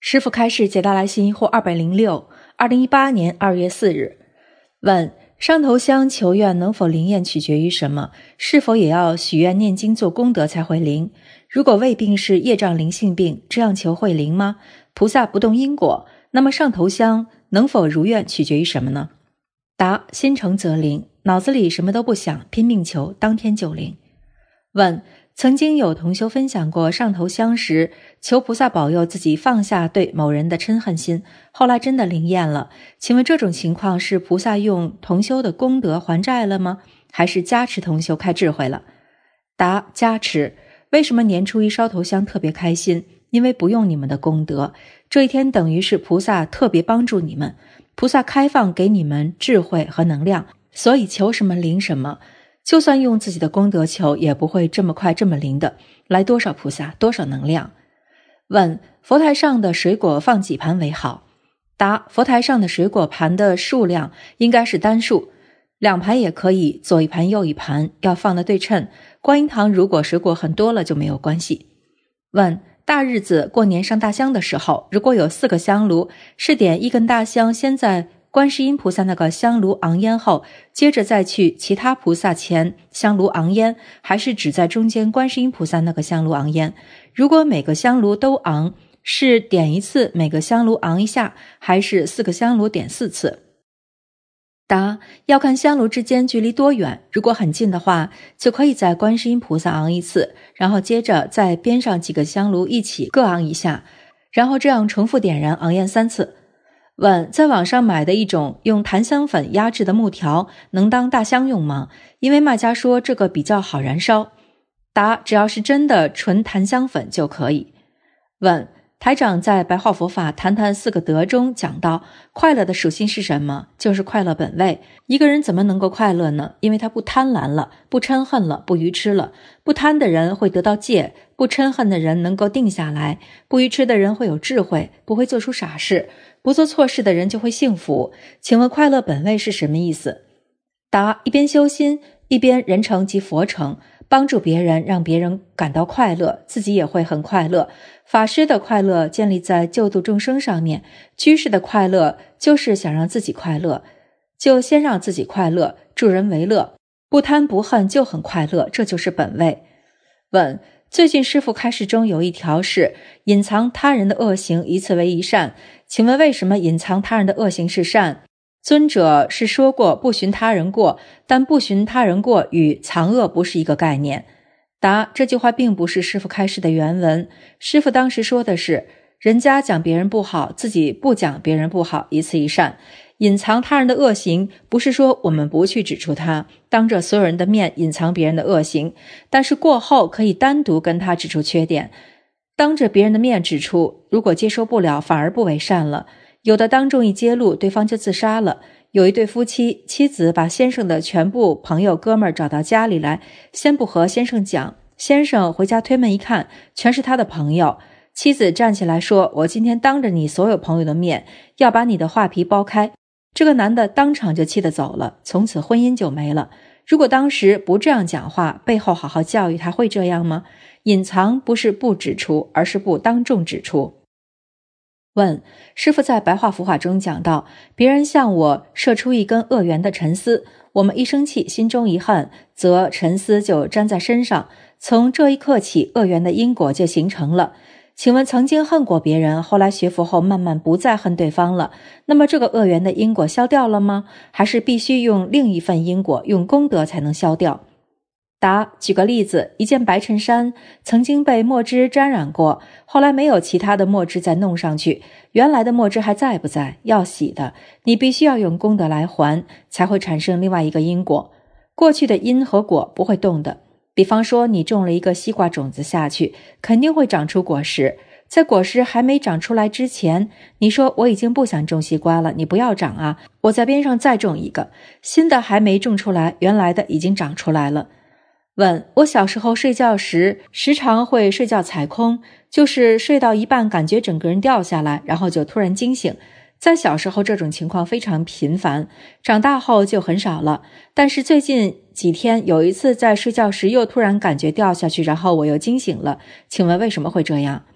师父开示解答来信或206 2018年2月4日。问：上头香求愿能否灵验取决于什么？是否也要许愿念经做功德才会灵？如果胃病是业障灵性病，这样求会灵吗？菩萨不动因果，那么上头香能否如愿取决于什么呢？答：心诚则灵，脑子里什么都不想，拼命求，当天就灵。问：曾经有同修分享过上头香时求菩萨保佑自己放下对某人的嗔恨心，后来真的灵验了。请问这种情况是菩萨用同修的功德还债了吗？还是加持同修开智慧了？答：加持。为什么年初一烧头香特别开心？因为不用你们的功德，这一天等于是菩萨特别帮助你们，菩萨开放给你们智慧和能量，所以求什么灵什么。就算用自己的功德求，也不会这么快这么灵的，来多少菩萨多少能量。问：佛台上的水果放几盘为好？答：佛台上的水果盘的数量应该是单数，2盘也可以，左一盘右一盘，要放得对称。观音堂如果水果很多了就没有关系。问：大日子过年上大香的时候，如果有4个香炉，是点1根大香先在观世音菩萨那个香炉昂烟后，接着再去其他菩萨前香炉昂烟，还是只在中间观世音菩萨那个香炉昂烟？如果每个香炉都昂，是点一次每个香炉昂一下，还是4个香炉点4次？答：要看香炉之间距离多远，如果很近的话，就可以在观世音菩萨昂1次，然后接着在边上几个香炉一起各昂1下，然后这样重复点燃昂烟3次。问：在网上买的一种用檀香粉压制的木条能当大香用吗？因为卖家说这个比较好燃烧。答：只要是真的纯檀香粉就可以。问：台长在白话佛法谈谈4个德中讲到快乐的属性是什么？就是快乐本位。一个人怎么能够快乐呢？因为他不贪婪了，不嗔恨了，不愚痴了。不贪的人会得到戒，不嗔恨的人能够定下来，不愚痴的人会有智慧，不会做出傻事，不做错事的人就会幸福。请问快乐本位是什么意思？答：一边修心，一边人成即佛成，帮助别人，让别人感到快乐，自己也会很快乐。法师的快乐建立在救度众生上面，居士的快乐就是想让自己快乐，就先让自己快乐，助人为乐，不贪不恨就很快乐，这就是本位。问：最近师父开示中有一条是隐藏他人的恶行，以此为一善，请问为什么隐藏他人的恶行是善？尊者是说过不寻他人过，但不寻他人过与藏恶不是一个概念。答：这句话并不是师父开示的原文，师父当时说的是人家讲别人不好，自己不讲别人不好，以此一善。隐藏他人的恶行，不是说我们不去指出他，当着所有人的面隐藏别人的恶行，但是过后可以单独跟他指出缺点。当着别人的面指出，如果接受不了，反而不为善了。有的当众一揭露，对方就自杀了。有一对夫妻，妻子把先生的全部朋友哥们儿找到家里来，先不和先生讲，先生回家推门一看，全是他的朋友。妻子站起来说：我今天当着你所有朋友的面，要把你的画皮剥开。这个男的当场就气得走了，从此婚姻就没了。如果当时不这样讲话，背后好好教育他，会这样吗？隐藏不是不指出，而是不当众指出。问：师父在白话佛法中讲到，别人向我射出一根恶缘的沉丝，我们一生气，心中一恨，则沉丝就粘在身上，从这一刻起，恶缘的因果就形成了。请问曾经恨过别人，后来学佛后慢慢不再恨对方了，那么这个恶缘的因果消掉了吗？还是必须用另一份因果，用功德才能消掉？答：举个例子，一件白衬衫曾经被墨汁沾染过，后来没有其他的墨汁再弄上去，原来的墨汁还在不在？要洗的，你必须要用功德来还，才会产生另外一个因果。过去的因和果不会动的。比方说你种了一个西瓜种子下去，肯定会长出果实，在果实还没长出来之前，你说我已经不想种西瓜了，你不要长啊，我在边上再种一个，新的还没种出来，原来的已经长出来了。问：我小时候睡觉时时常会睡觉踩空，就是睡到一半感觉整个人掉下来，然后就突然惊醒。在小时候这种情况非常频繁，长大后就很少了，但是最近几天有一次在睡觉时又突然感觉掉下去，然后我又惊醒了，请问为什么会这样？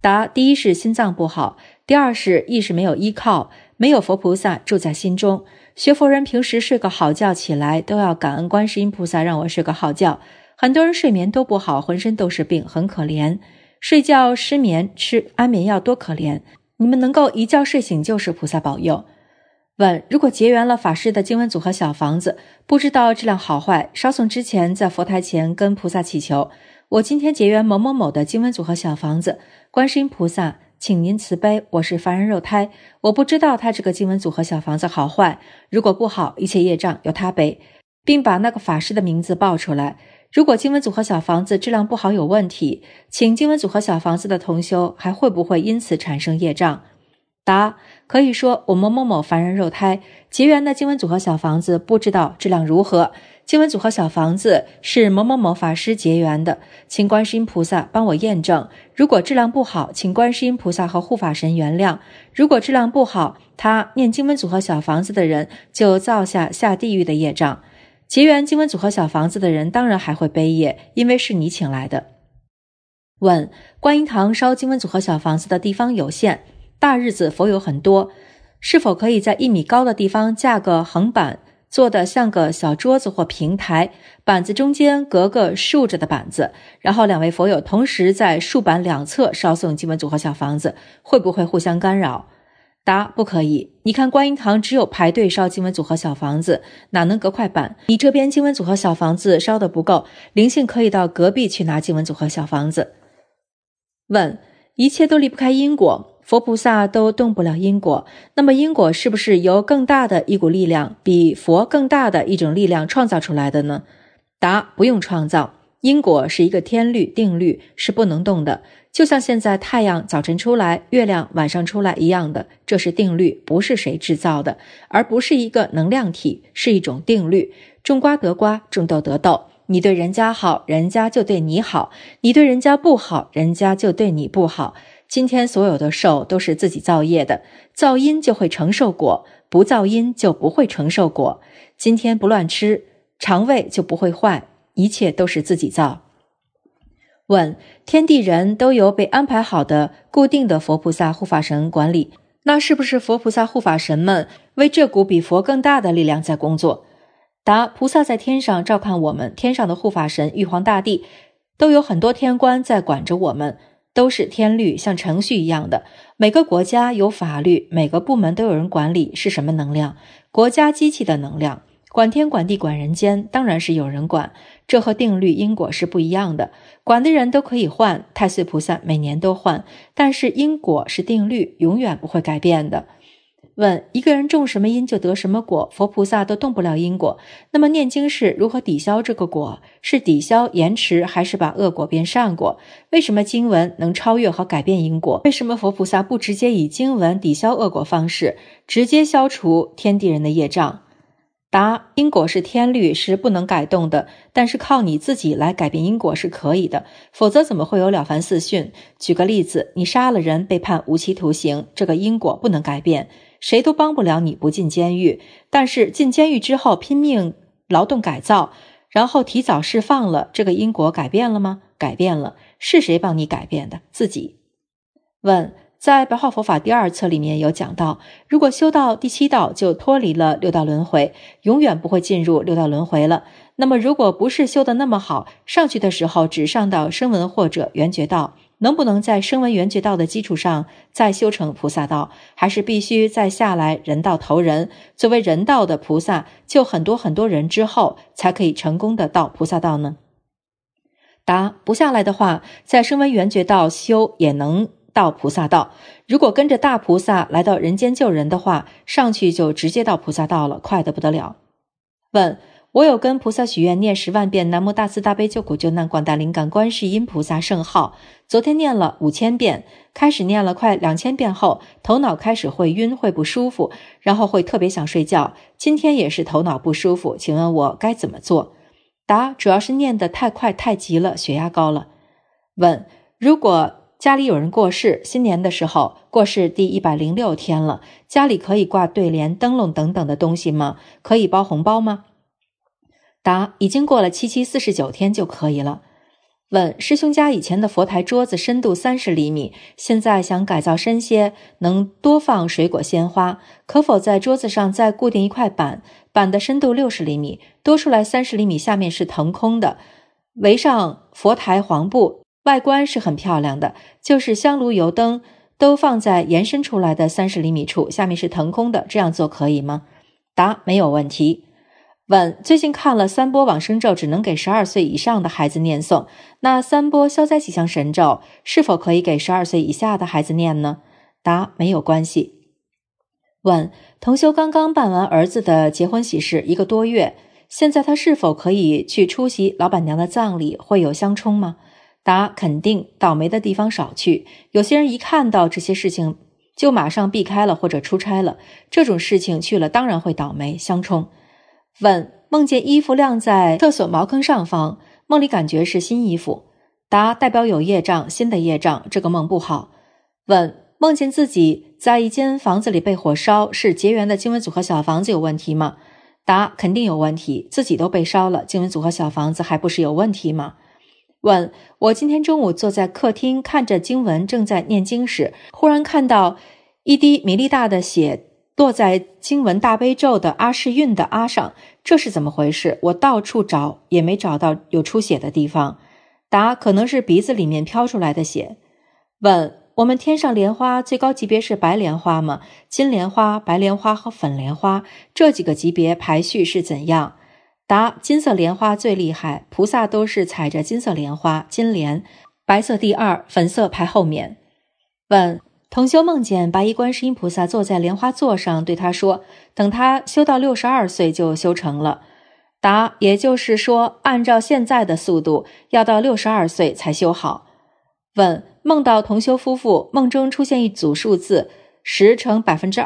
答：第一是心脏不好，第二是意识没有依靠，没有佛菩萨住在心中。学佛人平时睡个好觉起来都要感恩观世音菩萨让我睡个好觉，很多人睡眠都不好，浑身都是病，很可怜。睡觉失眠吃安眠药多可怜，你们能够一觉睡醒就是菩萨保佑。问：如果结缘了法师的经文组合小房子，不知道质量好坏，烧送之前在佛台前跟菩萨祈求，我今天结缘某某某的经文组合小房子，观世音菩萨请您慈悲，我是凡人肉胎，我不知道他这个经文组合小房子好坏，如果不好，一切业障由他背，并把那个法师的名字报出来。如果经文组合小房子质量不好有问题，请经文组合小房子的同修还会不会因此产生业障？答：可以说我某某某凡人肉胎结缘的经文组合小房子不知道质量如何，经文组合小房子是某某某法师结缘的，请观世音菩萨帮我验证，如果质量不好，请观世音菩萨和护法神原谅，如果质量不好，他念经文组合小房子的人就造下地狱的业障。结缘经文组合小房子的人当然还会背业，因为是你请来的。问：观音堂烧经文组合小房子的地方有限，大日子佛友很多，是否可以在1米高的地方架个横板，做的像个小桌子或平台，板子中间隔个竖着的板子，然后2位佛友同时在竖板两侧烧送经文组合小房子，会不会互相干扰？答：不可以。你看观音堂只有排队烧经文组合小房子，哪能隔块板？你这边经文组合小房子烧得不够，灵性可以到隔壁去拿经文组合小房子。问：一切都离不开因果，佛菩萨都动不了因果，那么因果是不是由更大的一股力量，比佛更大的一种力量创造出来的呢？答：不用创造，因果是一个天律定律，是不能动的，就像现在太阳早晨出来，月亮晚上出来一样的，这是定律，不是谁制造的，而不是一个能量体，是一种定律。种瓜得瓜，种豆得豆，你对人家好，人家就对你好，你对人家不好，人家就对你不好。今天所有的受都是自己造业的，造因就会承受果，不造因就不会承受果。今天不乱吃，肠胃就不会坏，一切都是自己造。问：天地人都由被安排好的固定的佛菩萨护法神管理，那是不是佛菩萨护法神们为这股比佛更大的力量在工作？答：菩萨在天上照看我们，天上的护法神玉皇大帝都有很多天官在管着我们，都是天律，像程序一样的。每个国家有法律，每个部门都有人管理，是什么能量？国家机器的能量。管天管地管人间，当然是有人管，这和定律因果是不一样的。管的人都可以换，太岁菩萨每年都换，但是因果是定律，永远不会改变的。问：一个人种什么因就得什么果，佛菩萨都动不了因果，那么念经是如何抵消这个果？是抵消延迟，还是把恶果变善果？为什么经文能超越和改变因果？为什么佛菩萨不直接以经文抵消恶果方式，直接消除天地人的业障？答：因果是天律，是不能改动的，但是靠你自己来改变因果是可以的，否则怎么会有了凡四训？举个例子，你杀了人被判无期徒刑，这个因果不能改变，谁都帮不了你不进监狱，但是进监狱之后拼命劳动改造，然后提早释放了，这个因果改变了吗？改变了。是谁帮你改变的？自己。问：在白话佛法第2册里面有讲到，如果修到第7道就脱离了六道轮回，永远不会进入六道轮回了。那么如果不是修得那么好，上去的时候只上到声闻或者缘觉道，能不能在声闻缘觉道的基础上再修成菩萨道，还是必须再下来人道投人？作为人道的菩萨，救很多人之后才可以成功的到菩萨道呢？答：不下来的话，在声闻缘觉道修也能到菩萨道，如果跟着大菩萨来到人间救人的话，上去就直接到菩萨道了，快得不得了。问：我有跟菩萨许愿念10万遍南无大慈大悲救苦救难广大灵感观世音菩萨圣号，昨天念了5000遍，开始念了快2000遍后，头脑开始会晕，会不舒服，然后会特别想睡觉，今天也是头脑不舒服，请问我该怎么做？答：主要是念得太快太急了，血压高了。问：如果家里有人过世，新年的时候过世第106天了，家里可以挂对联、灯笼等等的东西吗？可以包红包吗？答：已经过了749天就可以了。 问：师兄家以前的佛台桌子深度30厘米，现在想改造深些，能多放水果鲜花，可否在桌子上再固定一块板，板的深度60厘米，多出来30厘米下面是腾空的，围上佛台黄布，外观是很漂亮的，就是香炉油灯都放在延伸出来的30厘米处，下面是腾空的，这样做可以吗？答：没有问题。问：最近看了3波往生咒只能给12岁以上的孩子念诵，那3波消灾吉祥神咒是否可以给12岁以下的孩子念呢？答：没有关系。问：同修刚刚办完儿子的结婚喜事1个多月，现在他是否可以去出席老板娘的葬礼，会有相冲吗？答：肯定，倒霉的地方少去，有些人一看到这些事情就马上避开了或者出差了，这种事情去了当然会倒霉相冲。问：梦见衣服晾在厕所茅坑上方，梦里感觉是新衣服。答：代表有业障，新的业障，这个梦不好。问：梦见自己在一间房子里被火烧，是结缘的经文组合小房子有问题吗？答：肯定有问题，自己都被烧了，经文组合小房子还不是有问题吗？问：我今天中午坐在客厅看着经文正在念经时，忽然看到一滴米粒大的血落在经文大悲咒的阿是韵的阿上，这是怎么回事？我到处找也没找到有出血的地方。答：可能是鼻子里面飘出来的血。问：我们天上莲花最高级别是白莲花吗？金莲花、白莲花和粉莲花这几个级别排序是怎样？答：金色莲花最厉害，菩萨都是踩着金色莲花，金莲，白色第2，粉色排后面。问：同修梦见白衣观世音菩萨坐在莲花座上，对他说，等他修到62岁就修成了。答：也就是说按照现在的速度要到62岁才修好。问：梦到同修夫妇梦中出现一组数字10乘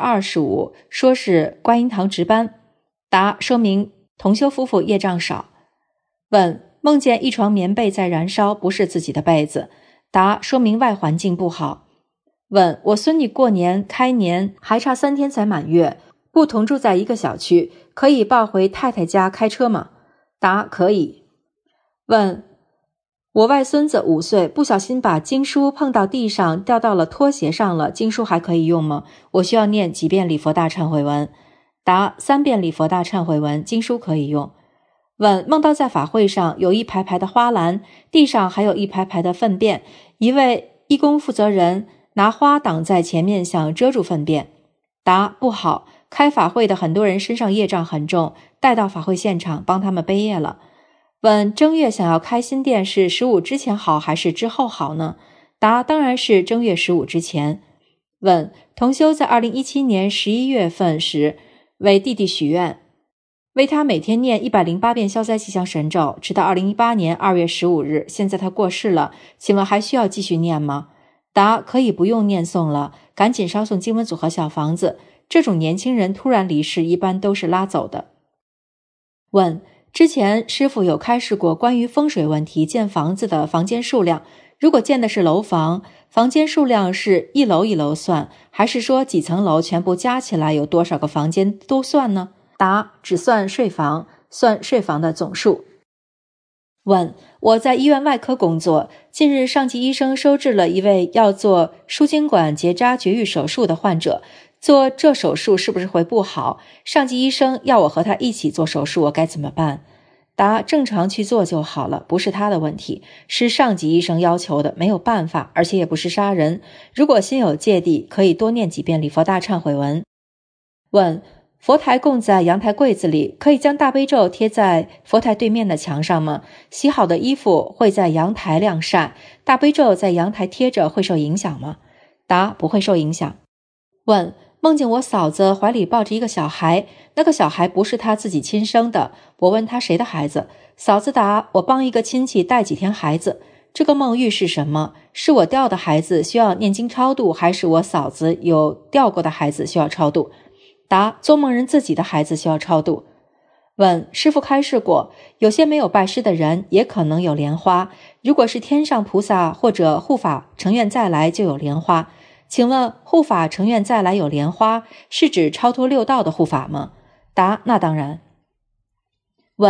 25%，说是观音堂值班。答：说明同修夫妇业障少。问：梦见一床棉被在燃烧，不是自己的被子。答：说明外环境不好。问：我孙女过年开年还差3天才满月，不同住在一个小区，可以抱回太太家开车吗？答：可以。问：我外孙子5岁，不小心把经书碰到地上，掉到了拖鞋上了，经书还可以用吗？我需要念几遍礼佛大忏悔文？答：3遍礼佛大忏悔文，经书可以用。问：梦到在法会上有一排排的花篮，地上还有一排排的粪便，一位义工负责人拿花挡在前面，想遮住粪便。答：不好，开法会的很多人身上业障很重，带到法会现场帮他们背业了。问：正月想要开新店是15之前好还是之后好呢？答：当然是正月15之前。问：同修在2017年11月份时为弟弟许愿，为他每天念108遍消灾吉祥神咒，直到2018年2月15日，现在他过世了，请问还需要继续念吗？答：可以不用念诵了，赶紧烧送经文组合小房子，这种年轻人突然离世一般都是拉走的。问：之前师父有开示过关于风水问题，建房子的房间数量，如果建的是楼房，房间数量是一楼一楼算，还是说几层楼全部加起来有多少个房间都算呢？答：只算睡房，算睡房的总数。问：我在医院外科工作，近日上级医生收治了一位要做输精管结扎绝育手术的患者，做这手术是不是会不好？上级医生要我和他一起做手术，我该怎么办？答：正常去做就好了，不是他的问题，是上级医生要求的，没有办法，而且也不是杀人。如果心有芥蒂，可以多念几遍礼佛大忏悔文。问：佛台供在阳台柜子里，可以将大悲咒贴在佛台对面的墙上吗？洗好的衣服会在阳台晾晒，大悲咒在阳台贴着会受影响吗？答：不会受影响。问：梦见我嫂子怀里抱着一个小孩，那个小孩不是她自己亲生的，我问她谁的孩子，嫂子答：我帮一个亲戚带几天孩子。这个梦预示什么？是我掉的孩子需要念经超度，还是我嫂子有掉过的孩子需要超度？答：做梦人自己的孩子需要超度。问：师父开示过，有些没有拜师的人也可能有莲花，如果是天上菩萨或者护法成愿再来就有莲花，请问护法成愿再来有莲花是指超脱六道的护法吗？答：那当然。问：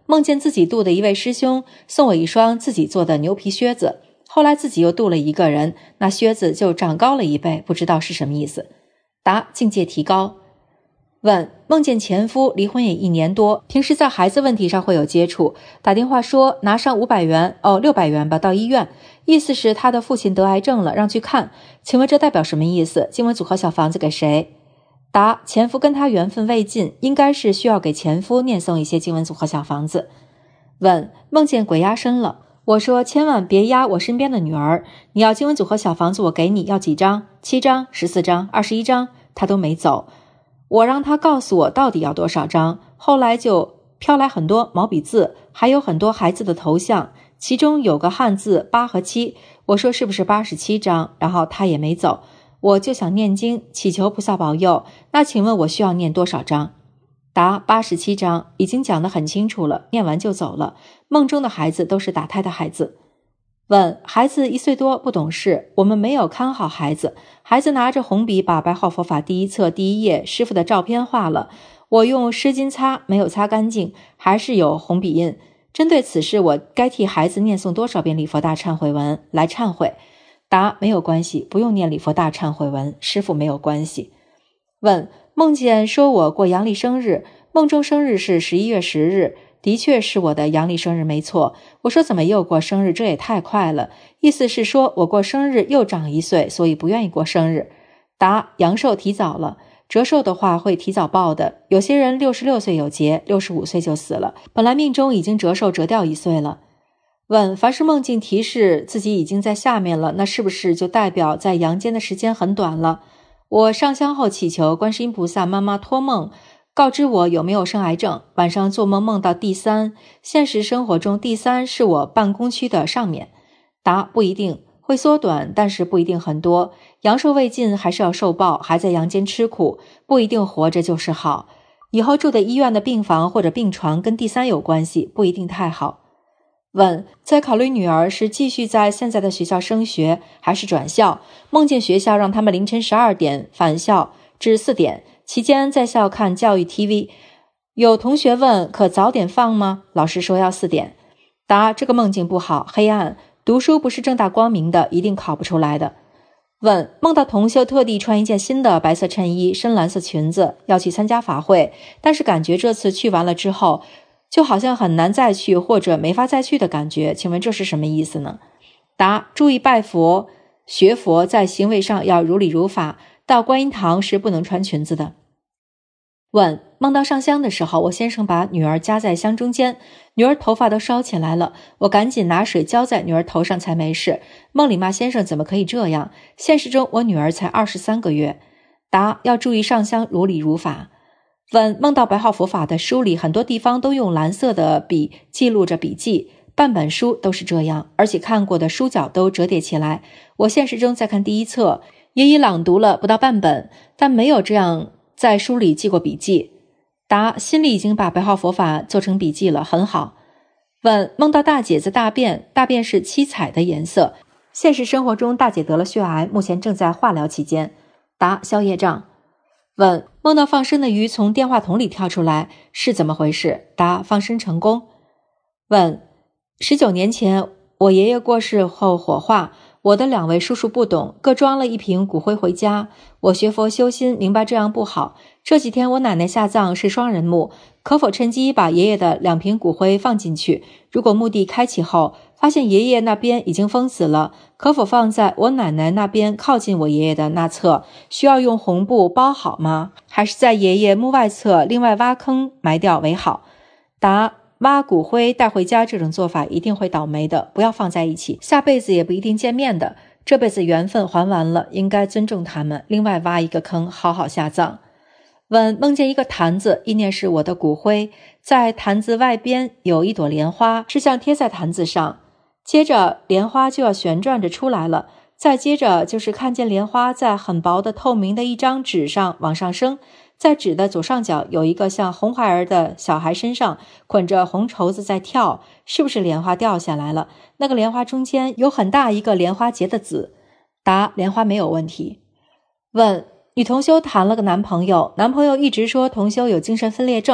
梦见自己度的一位师兄送我一双自己做的牛皮靴子，后来自己又度了一个人，那靴子就长高了1倍，不知道是什么意思。答：境界提高。问：梦见前夫离婚也1年多，平时在孩子问题上会有接触，打电话说拿上500元，600元吧，到医院，意思是他的父亲得癌症了，让去看，请问这代表什么意思？经文组合小房子给谁？答：前夫跟他缘分未尽，应该是需要给前夫念诵一些经文组合小房子。问：梦见鬼压身了，我说千万别压我身边的女儿，你要经文组合小房子我给你，要几张？7张、14张、21张，他都没走，我让他告诉我到底要多少张，后来就飘来很多毛笔字，还有很多孩子的头像，其中有个汉字8和7，我说是不是87张，然后他也没走，我就想念经祈求菩萨保佑，那请问我需要念多少张？答：87张，已经讲得很清楚了，念完就走了。梦中的孩子都是打胎的孩子。问：孩子1岁多不懂事，我们没有看好孩子，孩子拿着红笔把白话佛法第一册第1页师父的照片画了，我用湿巾擦没有擦干净，还是有红笔印。针对此事，我该替孩子念诵多少遍礼佛大忏悔文来忏悔？答：没有关系，不用念礼佛大忏悔文，师父没有关系。问：梦见说我过阳历生日，梦中生日是11月10日，的确是我的阳历生日没错，我说怎么又过生日，这也太快了，意思是说我过生日又长1岁，所以不愿意过生日。答：阳寿提早了，折寿的话会提早报的，有些人66岁有劫，65岁就死了，本来命中已经折寿折掉1岁了。问：凡是梦境提示自己已经在下面了，那是不是就代表在阳间的时间很短了？我上香后祈求观世音菩萨妈妈托梦告知我有没有生癌症，晚上做梦梦到第3，现实生活中第3是我办公区的上面。答：不一定，会缩短，但是不一定很多，阳寿未尽还是要受报，还在阳间吃苦，不一定活着就是好，以后住的医院的病房或者病床跟第3有关系，不一定太好。问：在考虑女儿是继续在现在的学校升学还是转校，梦见学校让他们凌晨12点返校至4点，期间在校看教育 TV， 有同学问可早点放吗？老师说要4点。答：这个梦境不好，黑暗，读书不是正大光明的，一定考不出来的。问：梦到同修特地穿一件新的白色衬衣，深蓝色裙子，要去参加法会，但是感觉这次去完了之后就好像很难再去或者没法再去的感觉，请问这是什么意思呢？答：注意拜佛学佛，在行为上要如理如法，到观音堂是不能穿裙子的。问：梦到上香的时候，我先生把女儿夹在香中间，女儿头发都烧起来了，我赶紧拿水浇在女儿头上才没事，梦里骂先生怎么可以这样，现实中我女儿才23个月。答：要注意上香如理如法。问：梦到白话佛法的书里很多地方都用蓝色的笔记录着笔记，半本书都是这样，而且看过的书角都折叠起来，我现实中在看第1册，也已朗读了不到半本，但没有这样在书里记过笔记。答：心里已经把白话佛法做成笔记了，很好。问：梦到大姐在大便，大便是7彩的颜色，现实生活中大姐得了血癌，目前正在化疗期间。答：消业障。问：梦到放生的鱼从电话筒里跳出来，是怎么回事？答：放生成功。问：19年前我爷爷过世后火化，我的2位叔叔不懂，各装了1瓶骨灰回家，我学佛修心，明白这样不好，这几天我奶奶下葬是双人墓，可否趁机把爷爷的2瓶骨灰放进去？如果墓地开启后发现爷爷那边已经封死了，可否放在我奶奶那边靠近我爷爷的那侧？需要用红布包好吗？还是在爷爷墓外侧另外挖坑埋掉为好？答：挖骨灰带回家这种做法一定会倒霉的，不要放在一起，下辈子也不一定见面的，这辈子缘分还完了，应该尊重他们，另外挖一个坑好好下葬。问：梦见一个坛子，意念是我的骨灰，在坛子外边有一朵莲花，是像贴在坛子上，接着莲花就要旋转着出来了，再接着就是看见莲花在很薄的透明的一张纸上往上升，在纸的左上角有一个像红孩儿的小孩身上捆着红绸子在跳，是不是莲花掉下来了？那个莲花中间有很大一个莲花结的籽。答：莲花没有问题。问：女同修谈了个男朋友，男朋友一直说同修有精神分裂症，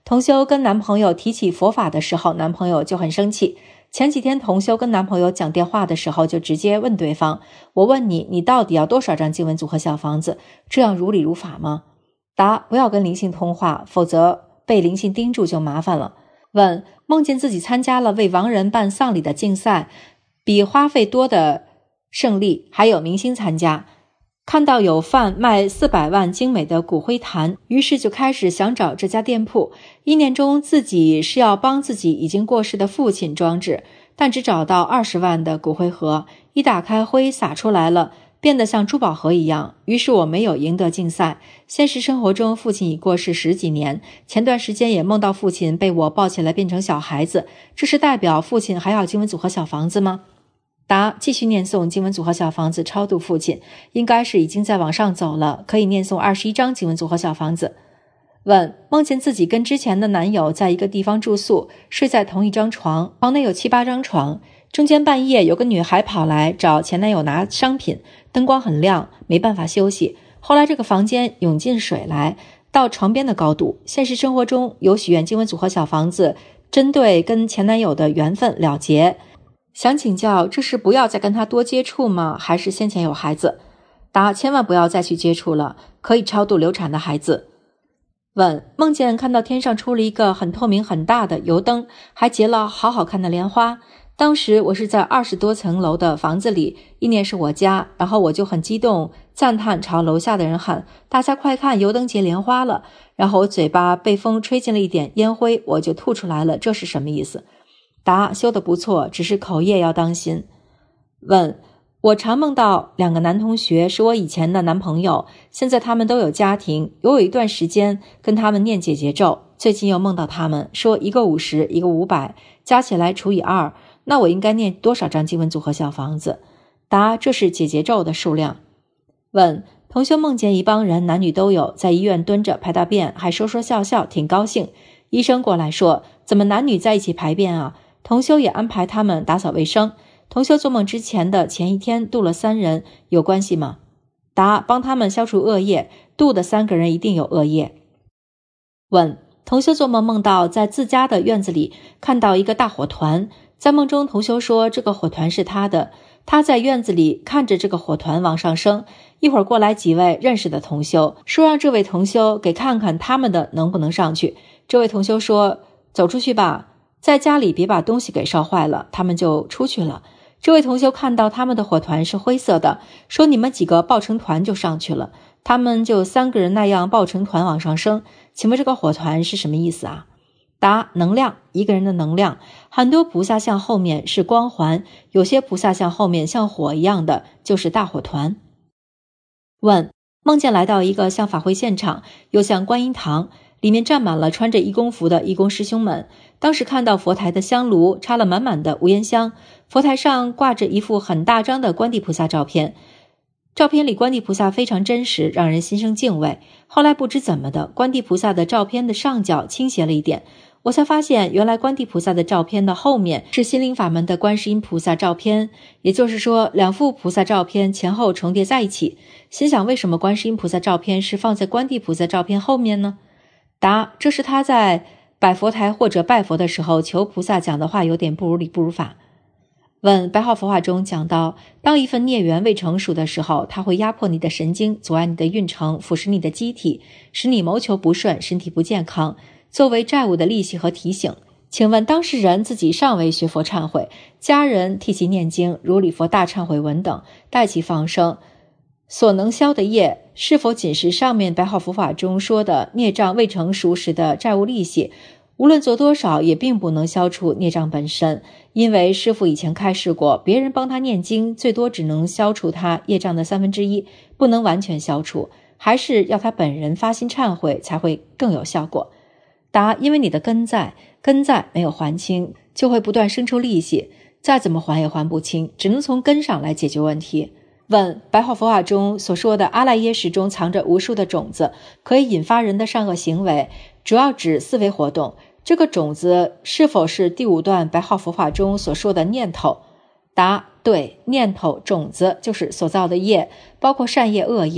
同修跟男朋友提起佛法的时候，男朋友就很生气。前几天同修跟男朋友讲电话的时候，就直接问对方，我问你，你到底要多少张经文组合小房子？这样如理如法吗？答：不要跟灵性通话，否则被灵性盯住就麻烦了。问：梦见自己参加了为亡人办丧礼的竞赛，比花费多的胜利，还有明星参加，看到有贩卖400万精美的骨灰坛，于是就开始想找这家店铺，意念中自己是要帮自己已经过世的父亲装置，但只找到20万的骨灰盒，一打开灰洒出来了，变得像珠宝盒一样。于是我没有赢得竞赛。现实生活中父亲已过世10几年，前段时间也梦到父亲被我抱起来变成小孩子，这是代表父亲还要经文组合小房子吗？答：继续念诵经文组合小房子超度父亲，应该是已经在往上走了，可以念诵21张经文组合小房子。问：梦见自己跟之前的男友在一个地方住宿，睡在同一张床，房内有7、8张床，中间半夜有个女孩跑来找前男友拿商品，灯光很亮，没办法休息，后来这个房间涌进水来，到床边的高度。现实生活中有许愿经文组合小房子，针对跟前男友的缘分了结，想请教，这是不要再跟他多接触吗？还是先前有孩子？答：千万不要再去接触了，可以超度流产的孩子。问：梦见看到天上出了一个很透明很大的油灯，还结了好好看的莲花。当时我是在20多层楼的房子里，意念是我家，然后我就很激动赞叹，朝楼下的人喊：大家快看，油灯结莲花了。然后我嘴巴被风吹进了一点烟灰，我就吐出来了，这是什么意思？答：修得不错，只是口业要当心。问：我常梦到2个男同学是我以前的男朋友，现在他们都有家庭，有一段时间跟他们念解结咒，最近又梦到他们，说一个50，一个500，加起来除以2，那我应该念多少张经文组合小房子？答：这是解结咒的数量。问：同修梦见一帮人男女都有，在医院蹲着排大便，还说说笑笑，挺高兴。医生过来说，怎么男女在一起排便啊？同修也安排他们打扫卫生。同修做梦之前的前一天度了3人，有关系吗？答：帮他们消除恶业，度的3个人一定有恶业。问：同修做梦梦到在自家的院子里看到一个大火团，在梦中同修说这个火团是他的，他在院子里看着这个火团往上升，一会儿过来几位认识的同修，说让这位同修给看看他们的能不能上去。这位同修说，走出去吧，在家里别把东西给烧坏了，他们就出去了。这位同修看到他们的火团是灰色的，说你们几个抱成团就上去了，他们就3个人那样抱成团往上升。请问这个火团是什么意思啊？答：能量，一个人的能量。很多菩萨像后面是光环，有些菩萨像后面像火一样的，就是大火团。问：梦见来到一个像法会现场，又像观音堂，里面站满了穿着义工服的义工师兄们。当时看到佛台的香炉插了满满的无烟香，佛台上挂着一幅很大张的观地菩萨照片，照片里观地菩萨非常真实，让人心生敬畏。后来不知怎么的，观地菩萨的照片的上角倾斜了一点，我才发现原来观地菩萨的照片的后面是心灵法门的观世音菩萨照片，也就是说2幅菩萨照片前后重叠在一起。心想为什么观世音菩萨照片是放在观地菩萨照片后面呢？答：这是他在摆佛台或者拜佛的时候求菩萨讲的话有点不如理不如法。问：白话佛法中讲到，当一份孽缘未成熟的时候，它会压迫你的神经，阻碍你的运程，腐蚀你的机体，使你谋求不顺，身体不健康，作为债务的利息和提醒。请问当事人自己尚未学佛忏悔，家人替其念经，如礼佛大忏悔文等，代其放生，所能消的业是否仅是上面白话佛法中说的孽障未成熟时的债务利息？无论做多少也并不能消除孽障本身，因为师父以前开示过，别人帮他念经最多只能消除他业障的1/3，不能完全消除，还是要他本人发心忏悔才会更有效果。答：因为你的根在没有还清，就会不断生出利息，再怎么还也还不清，只能从根上来解决问题。问：白话佛法中所说的阿赖耶识中藏着无数的种子，可以引发人的善恶行为，主要指思维活动，这个种子是否是第5段白话佛法中所说的念头？答：对，念头种子就是所造的业，包括善业恶业。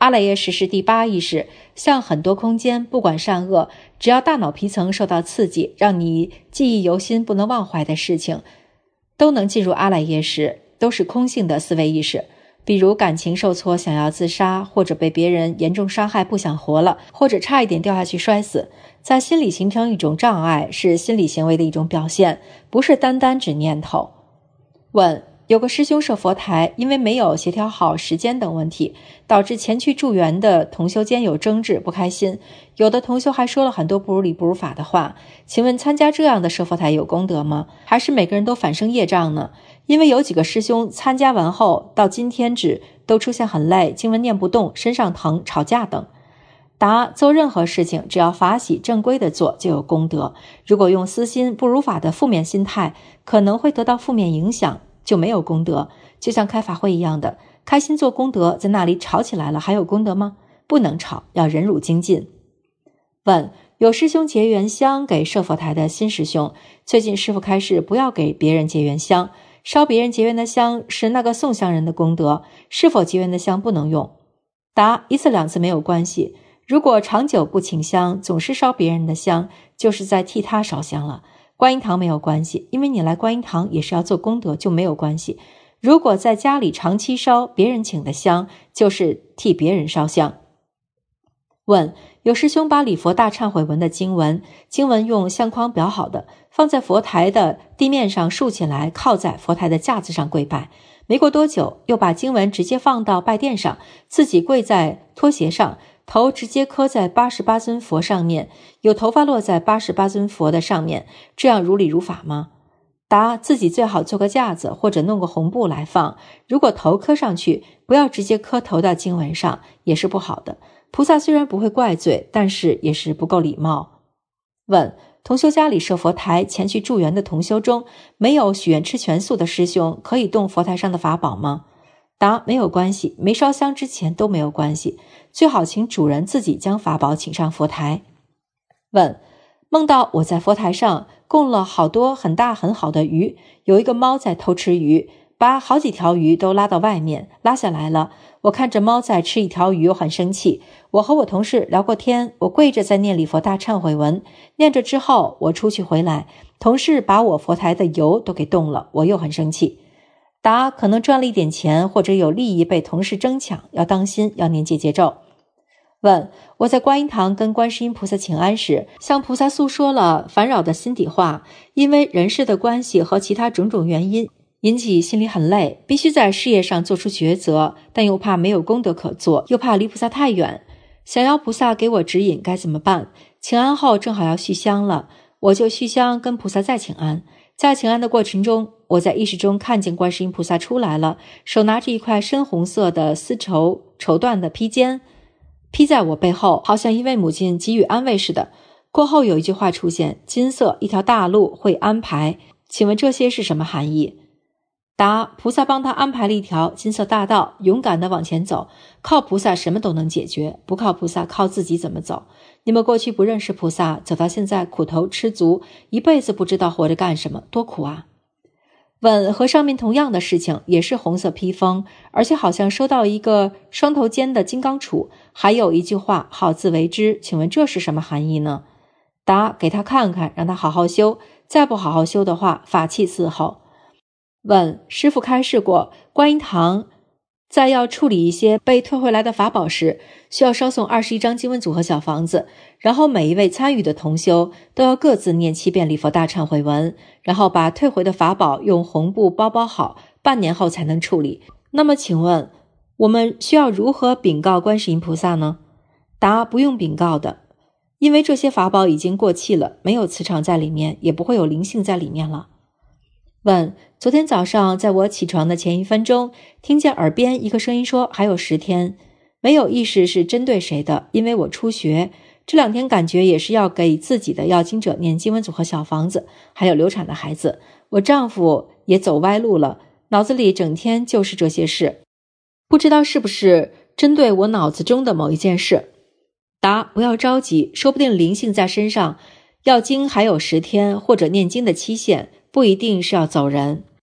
阿赖耶识是第8意识，像很多空间，不管善恶，只要大脑皮层受到刺激，让你记忆犹新不能忘怀的事情，都能进入阿赖耶识，都是空性的思维意识。比如感情受挫想要自杀，或者被别人严重伤害不想活了，或者差一点掉下去摔死，在心里形成一种障碍，是心理行为的一种表现，不是单单指念头。问：有个师兄设佛台，因为没有协调好时间等问题，导致前去助缘的同修间有争执，不开心，有的同修还说了很多不如理不如法的话。请问参加这样的设佛台有功德吗？还是每个人都反生业障呢？因为有几个师兄参加完后到今天止都出现很累，经文念不动，身上疼，吵架等。答：做任何事情只要法喜正规的做就有功德，如果用私心不如法的负面心态，可能会得到负面影响，就没有功德。就像开法会一样的，开心做功德，在那里吵起来了还有功德吗？不能吵，要忍辱精进。问：有师兄结缘香给设佛台的新师兄，最近师父开示不要给别人结缘香，烧别人结缘的香是那个送香人的功德，是否结缘的香不能用？答：一次两次没有关系，如果长久不请香，总是烧别人的香，就是在替他烧香了。观音堂没有关系，因为你来观音堂也是要做功德，就没有关系。如果在家里长期烧别人请的香，就是替别人烧香。问：有师兄把礼佛大忏悔文的经文用相框裱好的，放在佛台的地面上竖起来，靠在佛台的架子上跪拜。没过多久，又把经文直接放到拜垫上，自己跪在拖鞋上，头直接磕在88尊佛上面，有头发落在88尊佛的上面，这样如理如法吗？答：自己最好做个架子，或者弄个红布来放。如果头磕上去，不要直接磕头到经文上，也是不好的。菩萨虽然不会怪罪，但是也是不够礼貌。问：同修家里设佛台，前去助缘的同修中，没有许愿吃全素的师兄，可以动佛台上的法宝吗？答：没有关系，没烧香之前都没有关系，最好请主人自己将法宝请上佛台。问：梦到我在佛台上供了好多很大很好的鱼，有一个猫在偷吃鱼，把好几条鱼都拉到外面，拉下来了。我看着猫在吃一条鱼，我很生气。我和我同事聊过天，我跪着在念礼佛大忏悔文，念着之后我出去回来，同事把我佛台的油都给动了，我又很生气。答：可能赚了一点钱，或者有利益被同事争抢，要当心，要念解结咒。问：我在观音堂跟观世音菩萨请安时，向菩萨诉说了烦扰的心底话，因为人事的关系和其他种种原因，引起心里很累，必须在事业上做出抉择，但又怕没有功德可做，又怕离菩萨太远，想要菩萨给我指引该怎么办。请安后正好要续香了，我就续香跟菩萨再请安。在请安的过程中，我在意识中看见观世音菩萨出来了，手拿着一块深红色的丝绸缎的披肩，披在我背后，好像一位母亲给予安慰似的。过后有一句话出现：金色一条大路会安排，请问这些是什么含义？答：菩萨帮他安排了一条金色大道，勇敢地往前走，靠菩萨什么都能解决，不靠菩萨靠自己怎么走？你们过去不认识菩萨，走到现在苦头吃足，一辈子不知道活着干什么，多苦啊。问：和上面同样的事情，也是红色披风，而且好像收到一个双头尖的金刚杵，还有一句话好自为之，请问这是什么含义呢？答：给他看看，让他好好修，再不好好修的话，法器伺候。问：师父开示过，观音堂在要处理一些被退回来的法宝时，需要烧送21张经文组合小房子，然后每一位参与的同修都要各自念7遍礼佛大忏悔文，然后把退回的法宝用红布包好，半年后才能处理。那么请问，我们需要如何禀告观世音菩萨呢？答：不用禀告的，因为这些法宝已经过气了，没有磁场在里面，也不会有灵性在里面了。问：昨天早上在我起床的前1分钟，听见耳边一个声音说还有10天，没有意识是针对谁的，因为我初学，这2天感觉也是要给自己的要经者念经文组合小房子，还有流产的孩子，我丈夫也走歪路了，脑子里整天就是这些事，不知道是不是针对我脑子中的某一件事。答：不要着急，说不定灵性在身上，要经还有10天，或者念经的期限，不一定是要走人。